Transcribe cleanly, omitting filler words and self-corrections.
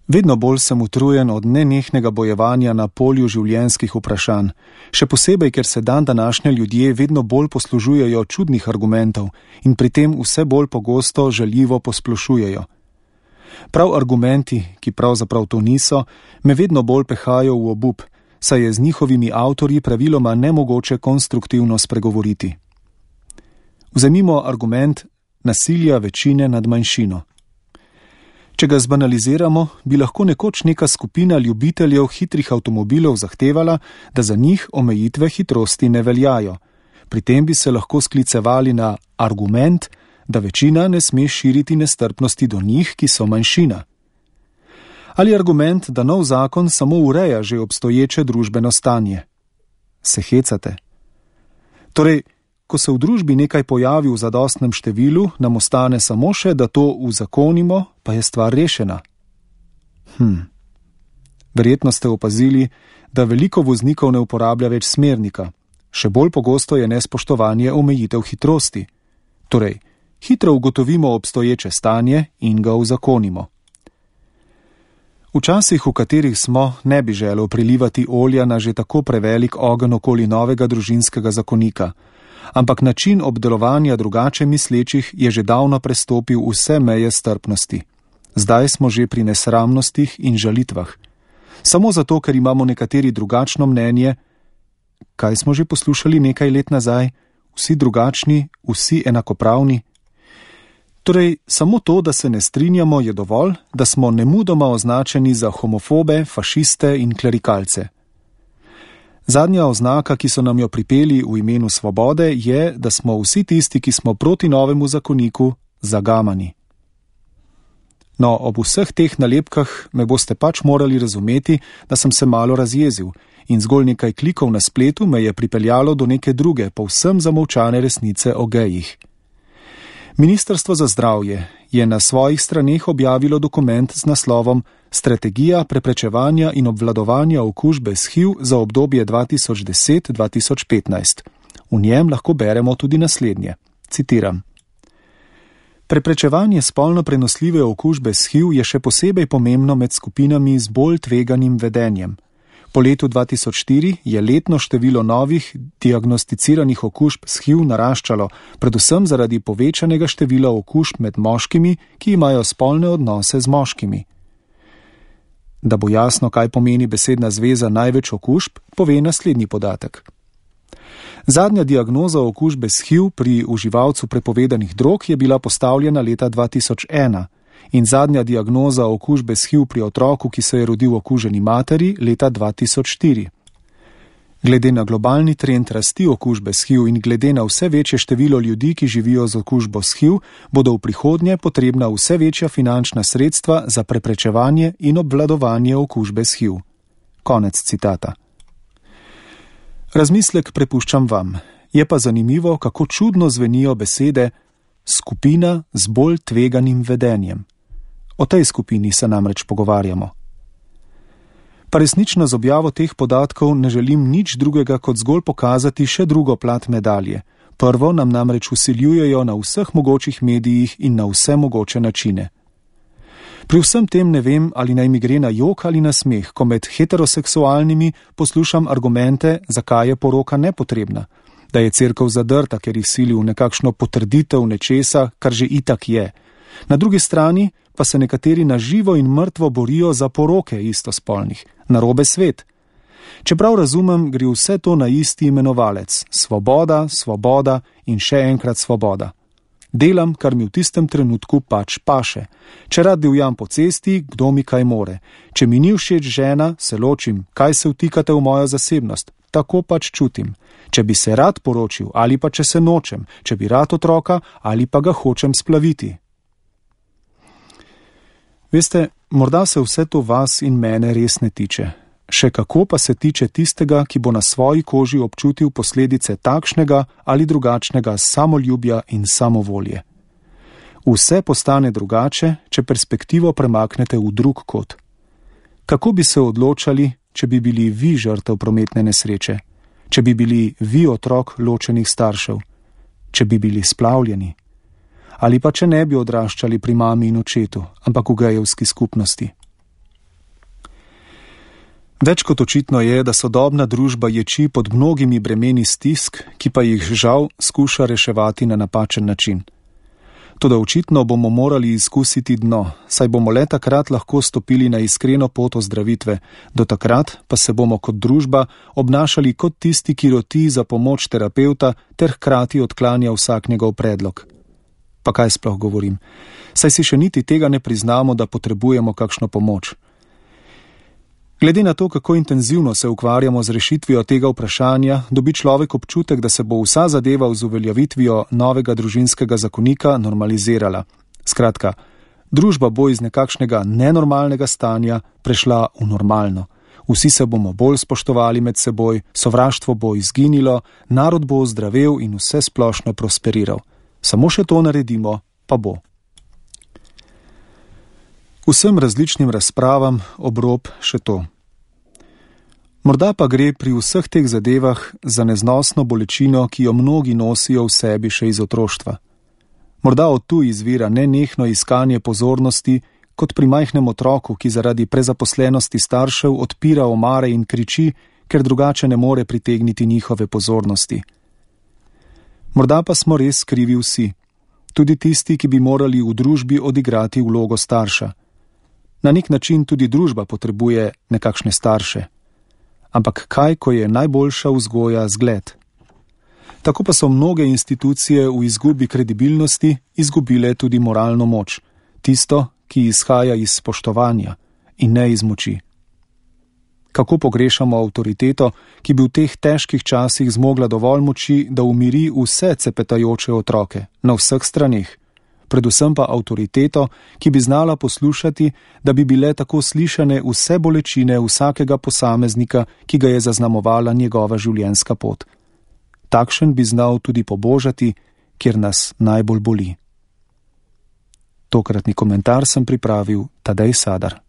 Vedno bolj sem utrujen od nenehnega bojevanja na polju življenjskih vprašanj, še posebej, ker se današnje ljudje vedno bolj poslužujejo čudnih argumentov in pri tem vse bolj pogosto žaljivo posplošujejo. Prav argumenti, ki pravzaprav to niso, me vedno bolj pehajo v obup, saj je z njihovimi avtorji praviloma nemogoče konstruktivno spregovoriti. Vzemimo argument nasilja večine nad manjšino. Če ga zbanaliziramo, bi lahko nekoč neka skupina ljubiteljev hitrih avtomobilov zahtevala, da za njih omejitve hitrosti ne veljajo. Pri tem bi se lahko sklicevali na argument, da večina ne sme širiti nestrpnosti do njih, ki so manjšina. Ali argument, da nov zakon samo ureja že obstoječe družbeno stanje. Se hecate? Torej, ko se v družbi nekaj pojavi v zadostnem številu, nam ostane samo še, da to uzakonimo, pa je stvar rešena. Verjetno ste opazili, da veliko voznikov ne uporablja več smernika. Še bolj pogosto je nespoštovanje omejitev hitrosti. Torej, hitro ugotovimo obstoječe stanje in ga uzakonimo. V časih, v katerih smo, ne bi želel prilivati olja na že tako prevelik ogenj okoli novega družinskega zakonika, ampak način obdelovanja drugače mislečih je že davno prestopil vse meje strpnosti. Zdaj smo že pri nesramnostih in žalitvah. Samo zato, ker imamo nekateri drugačno mnenje, kaj smo že poslušali nekaj let nazaj, vsi drugačni, vsi enakopravni. Torej, samo to, da se ne strinjamo, je dovolj, da smo nemudoma označeni za homofobe, fašiste in klerikalce. Zadnja oznaka, ki so nam jo pripeli v imenu svobode, je, da smo vsi tisti, ki smo proti novemu zakoniku, zagamani. No, ob vseh teh nalepkah me boste pač morali razumeti, da sem se malo razjezil in zgolj nekaj klikov na spletu me je pripeljalo do neke druge, povsem zamolčane resnice o gejih. Ministrstvo za zdravje je na svojih straneh objavilo dokument z naslovom Strategija preprečevanja in obvladovanja okužbe s HIV za obdobje 2010-2015. V njem lahko beremo tudi naslednje. Citiram. Preprečevanje spolno prenosljive okužbe s HIV je še posebej pomembno med skupinami z bolj tveganim vedenjem. Po letu 2004 je letno število novih diagnosticiranih okužb s HIV naraščalo, predvsem zaradi povečanega števila okužb med moškimi, ki imajo spolne odnose z moškimi. Da bo jasno, kaj pomeni besedna zveza največ okužb, pove naslednji podatek. Zadnja diagnoza okužbe s HIV pri uživalcu prepovedanih drog je bila postavljena leta 2001 in zadnja diagnoza okužbe s HIV pri otroku, ki se je rodil okuženi materi, leta 2004. Glede na globalni trend rasti okužbe s HIV in glede na vse večje število ljudi, ki živijo z okužbo s HIV, bodo v prihodnje potrebna vse večja finančna sredstva za preprečevanje in obvladovanje okužbe s HIV. Konec citata. Razmislek prepuščam vam. Je pa zanimivo, kako čudno zvenijo besede skupina z bolj tveganim vedenjem. O tej skupini se namreč pogovarjamo. Pa resnično z objavo teh podatkov ne želim nič drugega, kot zgolj pokazati še drugo plat medalje. Prvo nam namreč vsiljujejo na vseh mogočih medijih in na vse mogoče načine. Pri vsem tem ne vem, ali naj mi gre na jok ali na smeh, ko med heteroseksualnimi poslušam argumente, zakaj je poroka nepotrebna, da je cerkev zadrta, ker jih sili v nekakšno potrditev nečesa, kar že itak je. Na drugi strani pa se nekateri na živo in mrtvo borijo za poroke istospolnih. Narobe svet. Čeprav razumem, gre vse to na isti imenovalec. Svoboda, svoboda in še enkrat svoboda. Delam, kar mi v tistem trenutku pač paše. Če rad divjam po cesti, kdo mi kaj more. Če mi ni všeč žena, se ločim. Kaj se vtikate v mojo zasebnost? Tako pač čutim. Če bi se rad poročil ali pa če se nočem, če bi rad otroka ali pa ga hočem splaviti. Veste, morda se vse to vas in mene res ne tiče. Še kako pa se tiče tistega, ki bo na svoji koži občutil posledice takšnega ali drugačnega samoljubja in samovolje. Vse postane drugače, če perspektivo premaknete v drug kot. Kako bi se odločali, če bi bili vi žrtev prometne nesreče, če bi bili vi otrok ločenih staršev, če bi bili splavljeni, ali pa če ne bi odraščali pri mami in očetu, ampak v gejevski skupnosti. Več kot očitno je, da sodobna družba ječi pod mnogimi bremeni stisk, ki pa jih žal skuša reševati na napačen način. Toda očitno bomo morali izkusiti dno, saj bomo le takrat lahko stopili na iskreno pot ozdravitve, do takrat pa se bomo kot družba obnašali kot tisti, ki roti za pomoč terapevta ter hkrati odklanja vsak njegov predlog. Pa kaj sploh govorim? Saj si še niti tega ne priznamo, da potrebujemo kakšno pomoč. Glede na to, kako intenzivno se ukvarjamo z rešitvijo tega vprašanja, dobi človek občutek, da se bo vsa zadeva z uveljavitvijo novega družinskega zakonika normalizirala. Skratka, družba bo iz nekakšnega nenormalnega stanja prešla v normalno. Vsi se bomo bolj spoštovali med seboj, sovraštvo bo izginilo, narod bo ozdravel in vse splošno prosperiral. Samo še to naredimo, pa bo. Vsem različnim razpravam ob rob še to. Morda pa gre pri vseh teh zadevah za neznosno bolečino, ki jo mnogi nosijo v sebi še iz otroštva. Morda od tu izvira nenehno iskanje pozornosti, kot pri majhnem otroku, ki zaradi prezaposlenosti staršev odpira omare in kriči, ker drugače ne more pritegniti njihove pozornosti. Morda pa smo res krivi vsi, tudi tisti, ki bi morali v družbi odigrati vlogo starša. Na nek način tudi družba potrebuje nekakšne starše. Ampak kaj, ko je najboljša vzgoja zgled? Tako pa so mnoge institucije v izgubi kredibilnosti izgubile tudi moralno moč, tisto, ki izhaja iz spoštovanja in ne iz moči. Kako pogrešamo avtoriteto, ki bi v teh težkih časih zmogla dovolj moči, da umiri vse cepetajoče otroke na vseh straneh, predvsem pa avtoriteto, ki bi znala poslušati, da bi bile tako slišane vse bolečine vsakega posameznika, ki ga je zaznamovala njegova življenjska pot. Takšen bi znal tudi pobožati, kjer nas najbolj boli. Tokratni komentar sem pripravil Tadej Sadar.